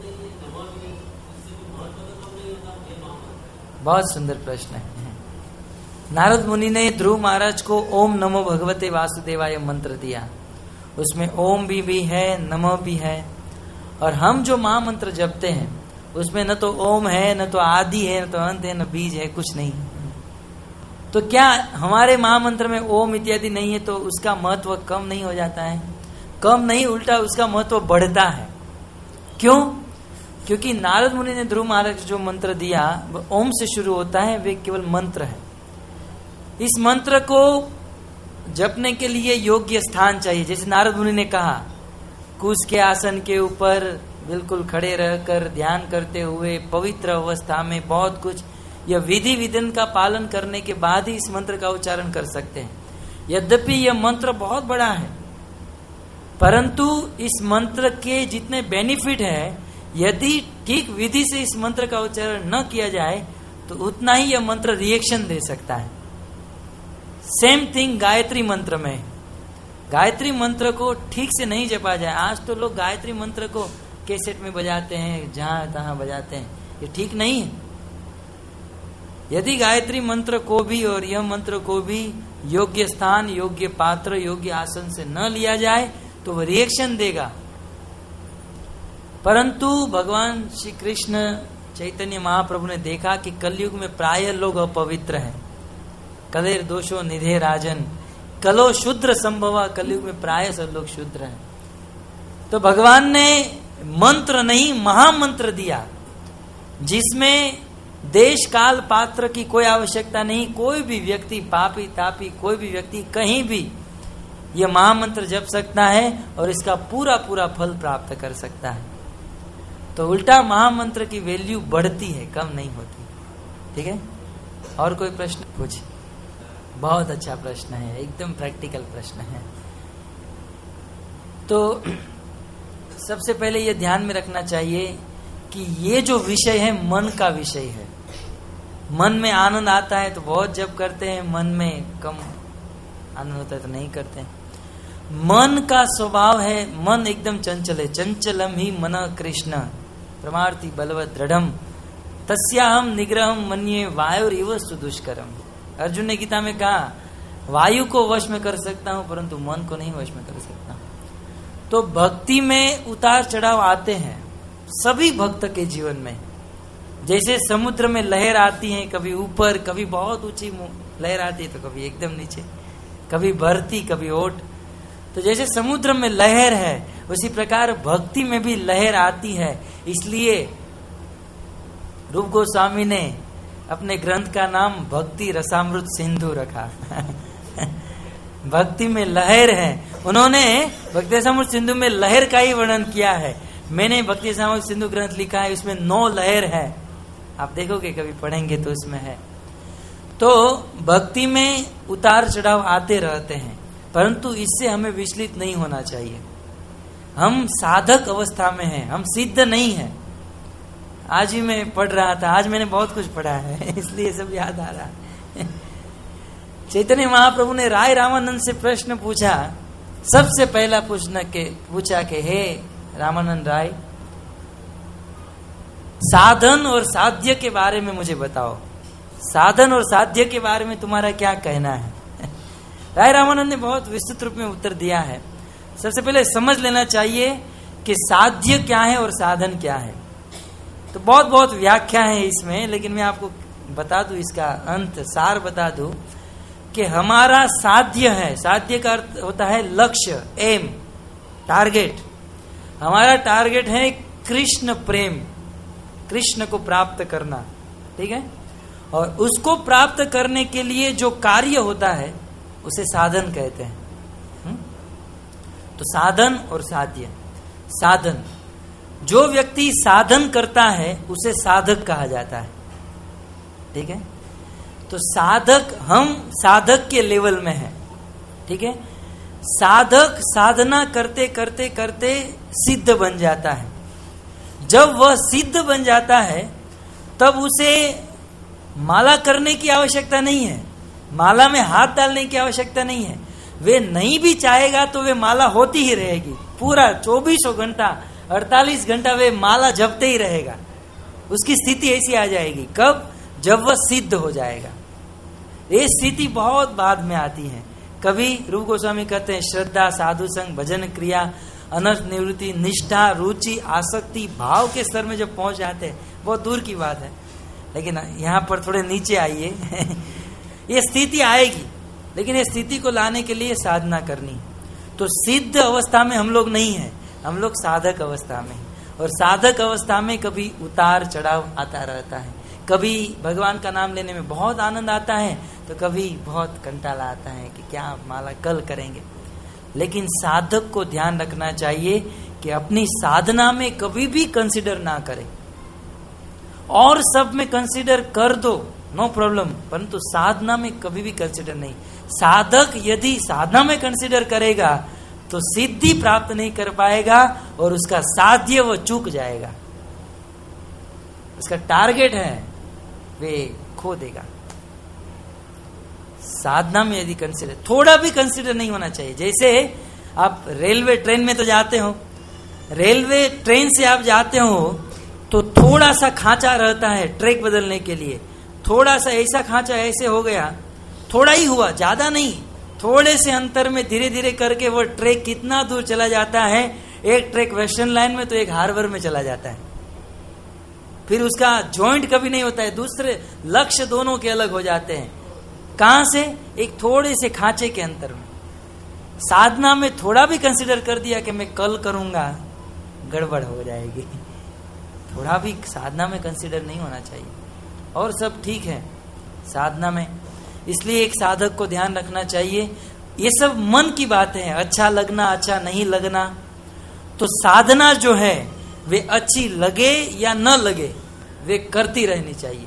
बहुत सुंदर प्रश्न है। नारद मुनि ने ध्रुव महाराज को ओम नमो भगवते वासुदेवाय मंत्र दिया। उसमें ओम भी भी है, नमो भी है। और हम जो महामंत्र जपते हैं उसमें न तो ओम है, न तो आदि है, न तो अंत है, न बीज है, कुछ नहीं। तो क्या हमारे महामंत्र में ओम इत्यादि नहीं है तो उसका महत्व कम नहीं हो जाता है? कम नहीं, उल्टा उसका महत्व बढ़ता है। क्यों? क्योंकि नारद मुनि ने ध्रुव महाराज जो मंत्र दिया वो ओम से शुरू होता है, वे केवल मंत्र है। इस मंत्र को जपने के लिए योग्य स्थान चाहिए। जैसे नारद मुनि ने कहा, कुश के आसन के ऊपर बिल्कुल खड़े रहकर ध्यान करते हुए पवित्र अवस्था में बहुत कुछ, यह विधि विधान का पालन करने के बाद ही इस मंत्र का उच्चारण कर सकते हैं। यद्यपि यह मंत्र बहुत बड़ा है, परंतु इस मंत्र के जितने बेनिफिट है, यदि ठीक विधि से इस मंत्र का उच्चारण न किया जाए तो उतना ही यह मंत्र रिएक्शन दे सकता है। सेम थिंग गायत्री मंत्र में, गायत्री मंत्र को ठीक से नहीं जपा जाए, आज तो लोग गायत्री मंत्र को कैसेट में बजाते हैं, जहां तहां बजाते हैं, ये ठीक नहीं है। यदि गायत्री मंत्र को भी और यह मंत्र को भी योग्य स्थान, योग्य पात्र, योग्य आसन से न लिया जाए तो वह रिएक्शन देगा। परंतु भगवान श्री कृष्ण चैतन्य महाप्रभु ने देखा कि कलयुग में प्राय लोग अपवित्र हैं। कलेर दोषो निधे राजन, कलो शूद्र संभवा, कलयुग में प्राय सब लोग शूद्र हैं। तो भगवान ने मंत्र नहीं महामंत्र दिया, जिसमें देश काल पात्र की कोई आवश्यकता नहीं, कोई भी व्यक्ति, पापी तापी कोई भी व्यक्ति कहीं भी यह महामंत्र जप सकता है और इसका पूरा पूरा फल प्राप्त कर सकता है। तो उल्टा महामंत्र की वैल्यू बढ़ती है, कम नहीं होती। ठीक है, और कोई प्रश्न पूछिए। बहुत अच्छा प्रश्न है, एकदम प्रैक्टिकल प्रश्न है। तो सबसे पहले यह ध्यान में रखना चाहिए कि ये जो विषय है मन का विषय है। मन में आनंद आता है तो बहुत जप करते हैं, मन में कम आनंद होता है तो नहीं करते हैं। मन का स्वभाव है, मन एकदम चंचल है। चंचलम ही मन कृष्ण प्रमार्थी बलवत दृढ़म तस्याहम निग्रहम मन्ये वायुरिव सुदुष्करम। अर्जुन ने गीता में कहा वायु को वश में कर सकता हूं परंतु मन को नहीं वश में कर सकता। तो भक्ति में उतार चढ़ाव आते हैं सभी भक्त के जीवन में। जैसे समुद्र में लहर आती है, कभी ऊपर, कभी बहुत ऊंची लहर आती है तो कभी एकदम नीचे, कभी भरती कभी ओट। तो जैसे समुद्र में लहर है उसी प्रकार भक्ति में भी लहर आती है। इसलिए रूप गोस्वामी ने अपने ग्रंथ का नाम भक्ति रसामृत सिंधु रखा। भक्ति में लहर है, उन्होंने भक्ति रसामृत सिंधु में लहर का ही वर्णन किया है। मैंने भक्ति रसामृत सिंधु ग्रंथ लिखा है, उसमें नौ लहर है, आप देखोगे कभी पढ़ेंगे तो उसमें है। तो भक्ति में उतार चढ़ाव आते रहते हैं, परंतु इससे हमें विचलित नहीं होना चाहिए। हम साधक अवस्था में हैं, हम सिद्ध नहीं हैं। आज ही मैं पढ़ रहा था, आज मैंने बहुत कुछ पढ़ा है इसलिए सब याद आ रहा है। चैतन्य महाप्रभु ने राय रामानंद से प्रश्न पूछा, सबसे पहला पूछना के पूछा कि हे रामानंद राय, साधन और साध्य के बारे में मुझे बताओ, साधन और साध्य के बारे में तुम्हारा क्या कहना है। राय रामानंद ने बहुत विस्तृत रूप में उत्तर दिया है। सबसे पहले समझ लेना चाहिए कि साध्य क्या है और साधन क्या है। तो बहुत बहुत व्याख्या है इसमें, लेकिन मैं आपको बता दूं, इसका अंत सार बता दूं कि हमारा साध्य है, साध्य का अर्थ होता है लक्ष्य, एम, टारगेट। हमारा टारगेट है कृष्ण प्रेम, कृष्ण को प्राप्त करना। ठीक है, और उसको प्राप्त करने के लिए जो कार्य होता है उसे साधन कहते हैं। हुँ? तो साधन और साध्य। साधन, जो व्यक्ति साधन करता है उसे साधक कहा जाता है। ठीक है, तो साधक, हम साधक के लेवल में हैं। ठीक है, साधक साधना करते करते करते सिद्ध बन जाता है। जब वह सिद्ध बन जाता है तब उसे माला करने की आवश्यकता नहीं है, माला में हाथ डालने की आवश्यकता नहीं है। वे नहीं भी चाहेगा तो वे माला होती ही रहेगी, पूरा चौबीसों घंटा अड़तालीस घंटा वे माला जपते ही रहेगा। उसकी स्थिति ऐसी आ जाएगी, कब? जब वह सिद्ध हो जाएगा। ये स्थिति बहुत बाद में आती है। कभी रूप गोस्वामी कहते हैं श्रद्धा, साधु संग, भजन क्रिया, अनर्थ निवृत्ति, निष्ठा, रुचि, आसक्ति, भाव के स्तर में जब पहुंच जाते हैं, बहुत दूर की बात है, लेकिन यहाँ पर थोड़े नीचे आइए। ये स्थिति आएगी, लेकिन ये स्थिति को लाने के लिए साधना करनी। तो सिद्ध अवस्था में हम लोग नहीं है, हम लोग साधक अवस्था में। और साधक अवस्था में कभी उतार चढ़ाव आता रहता है, कभी भगवान का नाम लेने में बहुत आनंद आता है तो कभी बहुत कंटाला आता है कि क्या माला कल करेंगे। लेकिन साधक को ध्यान रखना चाहिए कि अपनी साधना में कभी भी कंसिडर ना करे, और सब में कंसिडर कर दो, नो प्रॉब्लम, परंतु साधना में कभी भी कंसिडर नहीं। साधक यदि साधना में कंसिडर करेगा तो सिद्धि प्राप्त नहीं कर पाएगा और उसका साध्य वो चूक जाएगा, उसका टारगेट है वे खो देगा। साधना में यदि कंसिडर, थोड़ा भी कंसिडर नहीं होना चाहिए। जैसे आप रेलवे ट्रेन में तो जाते हो, रेलवे ट्रेन से आप जाते हो तो थोड़ा सा खांचा रहता है ट्रैक बदलने के लिए, थोड़ा सा ऐसा खांचा ऐसे हो गया, थोड़ा ही हुआ, ज्यादा नहीं, थोड़े से अंतर में धीरे धीरे करके वो ट्रैक कितना दूर चला जाता है। एक ट्रैक वेस्टर्न लाइन में तो एक हार्बर में चला जाता है, फिर उसका जॉइंट कभी नहीं होता है, दूसरे लक्ष्य दोनों के अलग हो जाते हैं। कहां से? एक थोड़े से खांचे के अंतर में। साधना में थोड़ा भी कंसिडर कर दिया कि मैं कल करूंगा, गड़बड़ हो जाएगी। थोड़ा भी साधना में कंसिडर नहीं होना चाहिए, और सब ठीक है साधना में। इसलिए एक साधक को ध्यान रखना चाहिए, ये सब मन की बातें हैं, अच्छा लगना अच्छा नहीं लगना। तो साधना जो है वे अच्छी लगे या न लगे, वे करती रहनी चाहिए।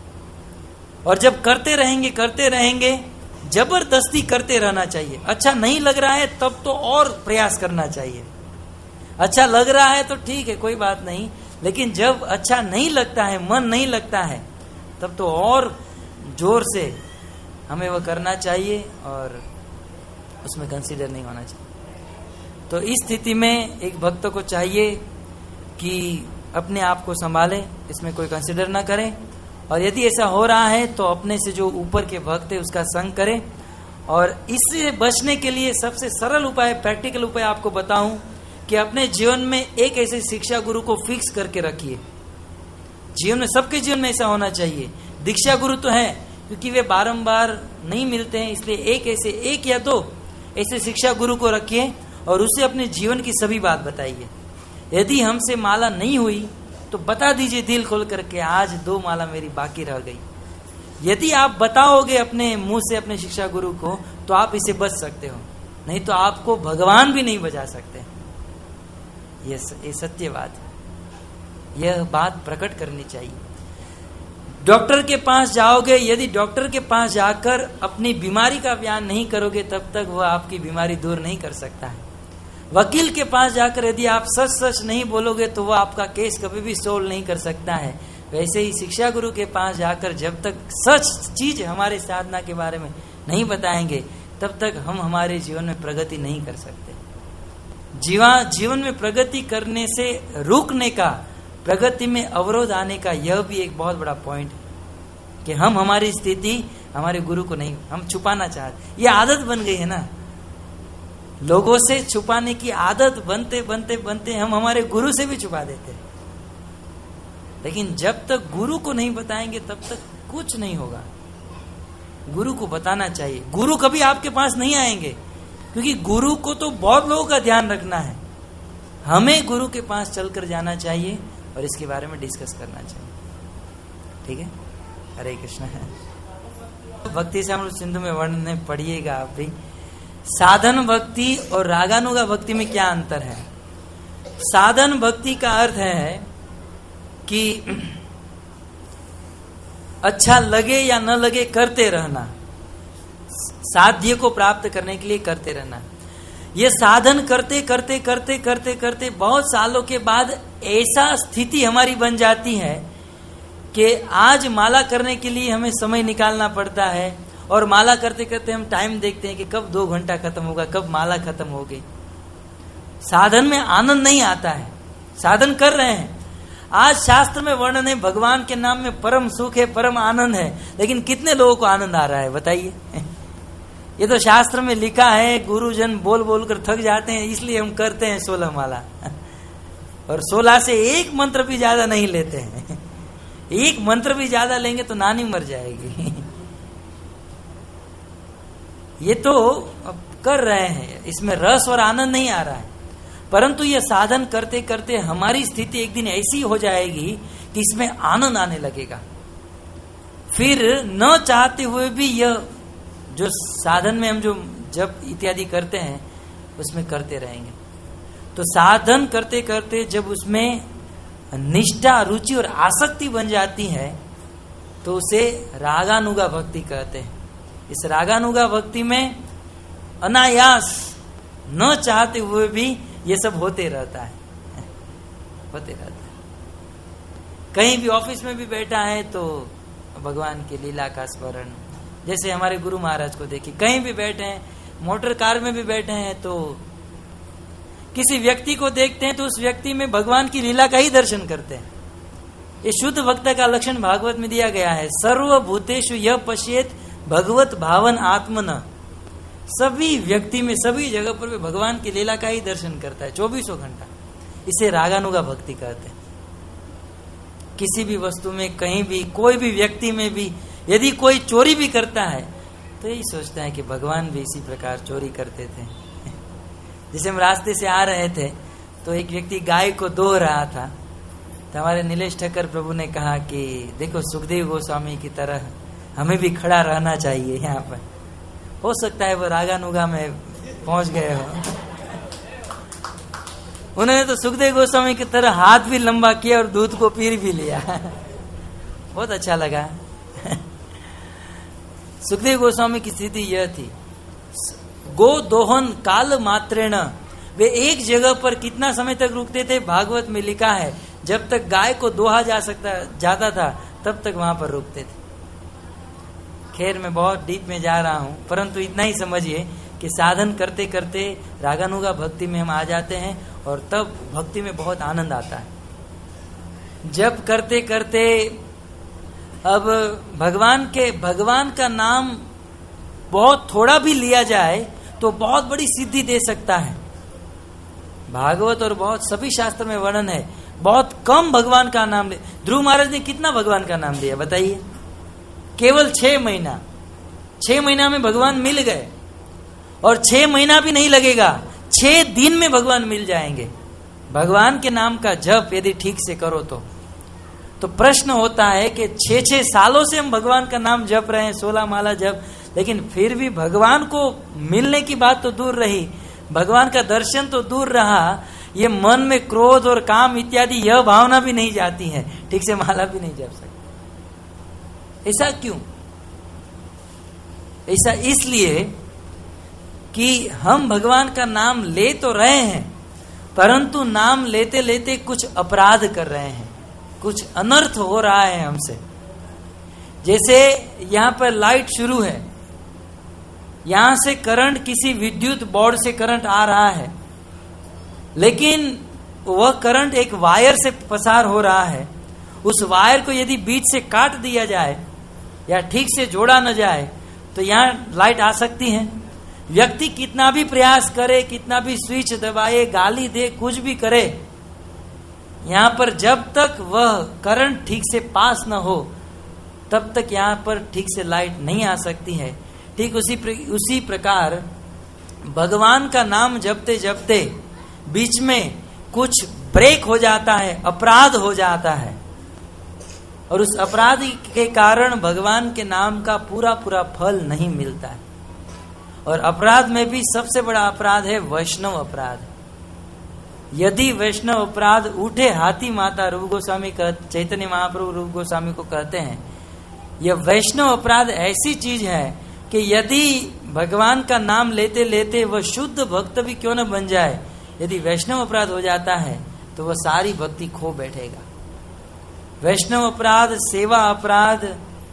और जब करते रहेंगे करते रहेंगे जबरदस्ती करते रहना चाहिए। अच्छा नहीं लग रहा है तब तो और प्रयास करना चाहिए, अच्छा लग रहा है तो ठीक है कोई बात नहीं, लेकिन जब अच्छा नहीं लगता है, मन नहीं लगता है, तब तो और जोर से हमें वह करना चाहिए और उसमें कंसीडर नहीं होना चाहिए। तो इस स्थिति में एक भक्त को चाहिए कि अपने आप को संभाले, इसमें कोई कंसीडर ना करे, और यदि ऐसा हो रहा है तो अपने से जो ऊपर के भक्त है उसका संग करे। और इससे बचने के लिए सबसे सरल उपाय, प्रैक्टिकल उपाय आपको बताऊं कि अपने जीवन में एक ऐसे शिक्षा गुरु को फिक्स करके रखिए। जीवन में, सबके जीवन में ऐसा होना चाहिए। दीक्षा गुरु तो है क्योंकि वे बारंबार नहीं मिलते हैं, इसलिए एक ऐसे एक या दो ऐसे शिक्षा गुरु को रखिए और उसे अपने जीवन की सभी बात बताइए। यदि हमसे माला नहीं हुई तो बता दीजिए दिल खोल करके, आज दो माला मेरी बाकी रह गई। यदि आप बताओगे अपने मुंह से अपने शिक्षा गुरु को तो आप इसे बच सकते हो, नहीं तो आपको भगवान भी नहीं बचा सकते। ये ये सत्य बात है, यह बात प्रकट करनी चाहिए। डॉक्टर के पास जाओगे, यदि डॉक्टर के पास जाकर अपनी बीमारी का बयान नहीं करोगे तब तक वह आपकी बीमारी दूर नहीं कर सकता है। वकील के पास जाकर यदि आप सच सच नहीं बोलोगे तो वह आपका केस कभी भी सोल्व नहीं कर सकता है। वैसे ही शिक्षा गुरु के पास जाकर जब तक सच चीज हमारे साधना के बारे में नहीं बताएंगे तब तक हम हमारे जीवन में प्रगति नहीं कर सकते। जीवा जीवन में प्रगति करने से रुकने का, प्रगति में अवरोध आने का यह भी एक बहुत बड़ा पॉइंट है कि हम हमारी स्थिति हमारे गुरु को नहीं, हम छुपाना चाहते। ये आदत बन गई है ना, लोगों से छुपाने की आदत बनते बनते बनते हम हमारे गुरु से भी छुपा देते हैं। लेकिन जब तक गुरु को नहीं बताएंगे तब तक कुछ नहीं होगा। गुरु को बताना चाहिए। गुरु कभी आपके पास नहीं आएंगे क्योंकि गुरु को तो बहुत लोगों का ध्यान रखना है। हमें गुरु के पास चलकर जाना चाहिए और इसके बारे में डिस्कस करना चाहिए। ठीक है, हरे कृष्ण है। भक्ति से हम लोग सिंधु में वर्णन पढ़िएगा आप भी। साधन भक्ति और रागानुगा भक्ति में क्या अंतर है? साधन भक्ति का अर्थ है कि अच्छा लगे या न लगे करते रहना, साध्य को प्राप्त करने के लिए करते रहना। ये साधन करते करते करते करते करते बहुत सालों के बाद ऐसा स्थिति हमारी बन जाती है कि आज माला करने के लिए हमें समय निकालना पड़ता है और माला करते करते हम टाइम देखते हैं कि कब दो घंटा खत्म होगा, कब माला खत्म होगी। साधन में आनंद नहीं आता है। साधन कर रहे हैं, आज शास्त्र में वर्णन है भगवान के नाम में परम सुख है, परम आनंद है, लेकिन कितने लोगों को आनंद आ रहा है बताइए? ये तो शास्त्र में लिखा है, गुरुजन बोल बोल कर थक जाते हैं इसलिए हम करते हैं सोलह माला, और सोलह से एक मंत्र भी ज्यादा नहीं लेते हैं। एक मंत्र भी ज्यादा लेंगे तो नानी मर जाएगी। ये तो कर रहे हैं, इसमें रस और आनंद नहीं आ रहा है, परंतु ये साधन करते करते हमारी स्थिति एक दिन ऐसी हो जाएगी कि इसमें आनंद आने लगेगा। फिर न चाहते हुए भी यह जो साधन में हम जो जप इत्यादि करते हैं उसमें करते रहेंगे। तो साधन करते करते जब उसमें निष्ठा, रुचि और आसक्ति बन जाती है तो उसे रागानुगा भक्ति कहते हैं। इस रागानुगा भक्ति में अनायास न चाहते हुए भी ये सब होते रहता है, होते रहता है। कहीं भी ऑफिस में भी बैठा है तो भगवान की लीला का स्मरण, जैसे हमारे गुरु महाराज को देखिए, कहीं भी बैठे हैं, मोटर कार में भी बैठे हैं तो किसी व्यक्ति को देखते हैं तो उस व्यक्ति में भगवान की लीला का ही दर्शन करते हैं। ये शुद्ध भक्त का लक्षण भागवत में दिया गया है। सर्वभूतेषु यह पश्येत भगवत भावन आत्मन, सभी व्यक्ति में, सभी जगह पर भी भगवान की लीला का ही दर्शन करता है चौबीसों घंटा। इसे रागानुगा भक्ति कहते हैं। किसी भी वस्तु में, कहीं भी, कोई भी व्यक्ति में भी यदि कोई चोरी भी करता है तो यही सोचता है कि भगवान भी इसी प्रकार चोरी करते थे। जैसे हम रास्ते से आ रहे थे तो एक व्यक्ति गाय को दो रहा था, तो हमारे नीलेश ठक्कर प्रभु ने कहा कि देखो सुखदेव गोस्वामी की तरह हमें भी खड़ा रहना चाहिए यहाँ पर। हो सकता है वो रागानुगा में पहुंच गए हो। उन्होंने तो सुखदेव गोस्वामी की तरह हाथ भी लंबा किया और दूध को पी भी लिया। बहुत अच्छा लगा। सुखदेव गोस्वामी की स्थिति यह थी, गो दोहन काल मात्रेण, वे एक जगह पर कितना समय तक रुकते थे, भागवत में लिखा है जब तक गाय को दोहा जा सकता जाता था तब तक वहां पर रुकते थे। खैर मैं बहुत डीप में जा रहा हूं, परंतु इतना ही समझिए कि साधन करते करते रागानुगा भक्ति में हम आ जाते हैं और तब भक्ति में बहुत आनंद आता है। जब करते करते अब भगवान के भगवान का नाम बहुत थोड़ा भी लिया जाए तो बहुत बड़ी सिद्धि दे सकता है। भागवत और बहुत सभी शास्त्र में वर्णन है, बहुत कम भगवान का नाम ले। ध्रुव महाराज ने कितना भगवान का नाम लिया बताइए? केवल छह महीना छह महीना में भगवान मिल गए, और छह महीना भी नहीं लगेगा, छह दिन में भगवान मिल जाएंगे। भगवान के नाम का जप यदि ठीक से करो तो तो प्रश्न होता है कि छह छह सालों से हम भगवान का नाम जप रहे हैं, सोलह माला जप, लेकिन फिर भी भगवान को मिलने की बात तो दूर रही, भगवान का दर्शन तो दूर रहा, ये मन में क्रोध और काम इत्यादि यह भावना भी नहीं जाती है, ठीक से माला भी नहीं जप सकते। ऐसा क्यों? ऐसा इसलिए कि हम भगवान का नाम ले तो रहे हैं, परंतु नाम लेते लेते कुछ अपराध कर रहे हैं, कुछ अनर्थ हो रहा है हमसे। जैसे यहां पर लाइट शुरू है, यहां से करंट, किसी विद्युत बोर्ड से करंट आ रहा है, लेकिन वह करंट एक वायर से पसार हो रहा है। उस वायर को यदि बीच से काट दिया जाए या ठीक से जोड़ा न जाए तो यहां लाइट आ सकती है। व्यक्ति कितना भी प्रयास करे, कितना भी स्विच दबाए, गाली दे, कुछ भी करे, यहां पर जब तक वह करंट ठीक से पास न हो तब तक यहां पर ठीक से लाइट नहीं आ सकती है। ठीक उसी प्र, उसी प्रकार भगवान का नाम जपते जपते बीच में कुछ ब्रेक हो जाता है, अपराध हो जाता है, और उस अपराध के कारण भगवान के नाम का पूरा पूरा फल नहीं मिलता है। और अपराध में भी सबसे बड़ा अपराध है वैष्णव अपराध। यदि वैष्णव अपराध उठे, हाथी माता रूप गोस्वामी कह चैतन्य महाप्रभु रूप गोस्वामी को कहते हैं, यह वैष्णव अपराध ऐसी चीज है कि यदि भगवान का नाम लेते लेते वह शुद्ध भक्त भी क्यों न बन जाए, यदि वैष्णव अपराध हो जाता है तो वह सारी भक्ति खो बैठेगा। वैष्णव अपराध, सेवा अपराध,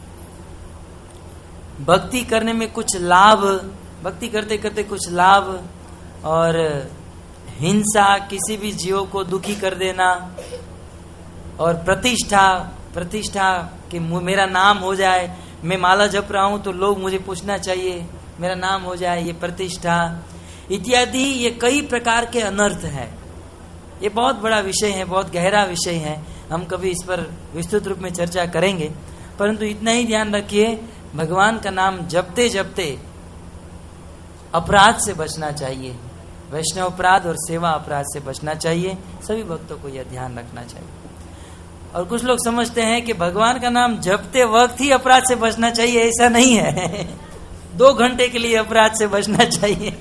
भक्ति करने में कुछ लाभ, भक्ति करते करते कुछ लाभ, और हिंसा, किसी भी जीव को दुखी कर देना, और प्रतिष्ठा, प्रतिष्ठा कि मेरा नाम हो जाए, मैं माला जप रहा हूं तो लोग मुझे पूछना चाहिए, मेरा नाम हो जाए, ये प्रतिष्ठा इत्यादि, ये कई प्रकार के अनर्थ है। ये बहुत बड़ा विषय है, बहुत गहरा विषय है, हम कभी इस पर विस्तृत रूप में चर्चा करेंगे, परंतु इतना ही ध्यान रखिए, भगवान का नाम जपते जपते अपराध से बचना चाहिए, वैष्णव अपराध और सेवा अपराध से बचना चाहिए। सभी भक्तों को यह ध्यान रखना चाहिए। और कुछ लोग समझते हैं कि भगवान का नाम जपते वक्त ही अपराध से बचना चाहिए, ऐसा नहीं है। दो घंटे के लिए अपराध से बचना चाहिए।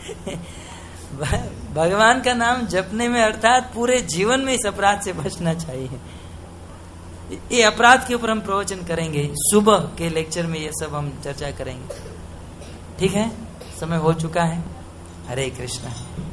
भगवान का नाम जपने में अर्थात पूरे जीवन में इस अपराध से बचना चाहिए। ये अपराध के ऊपर हम प्रवचन करेंगे, सुबह के लेक्चर में ये सब हम चर्चा करेंगे। ठीक है, समय हो चुका है। हरे कृष्णा।